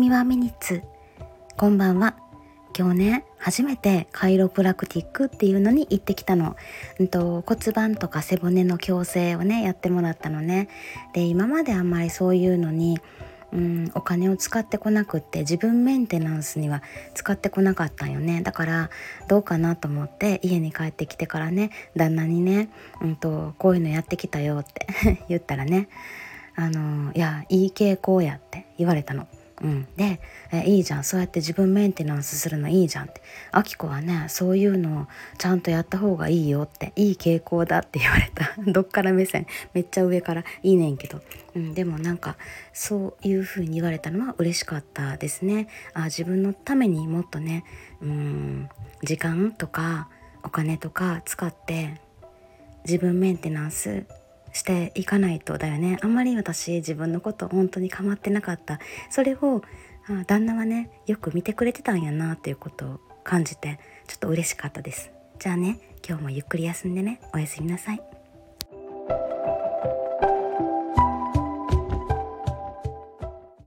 みはミニッツ。こんばんは。今日ね、初めてカイロプラクティックっていうのに行ってきたの。骨盤とか背骨の矯正をねやってもらったのね。で、今まであんまりそういうのにお金を使ってこなくって、自分メンテナンスには使ってこなかったんよね。だからどうかなと思って家に帰ってきてからね、旦那にね、こういうのやってきたよって言ったらね、いやいい傾向やって言われたの。で、いいじゃん、そうやって自分メンテナンスするのいいじゃんって、あきこはねそういうのをちゃんとやった方がいいよって、いい傾向だって言われたどっから目線、めっちゃ上からいいねんけど、でもなんかそういう風に言われたのは嬉しかったですね。自分のためにもっとね、時間とかお金とか使って自分メンテナンスしていかないとだよね。あんまり私自分のこと本当に構ってなかった。それを旦那はねよく見てくれてたんやなっていうことを感じて、ちょっと嬉しかったです。じゃあね、今日もゆっくり休んでね。おやすみなさい。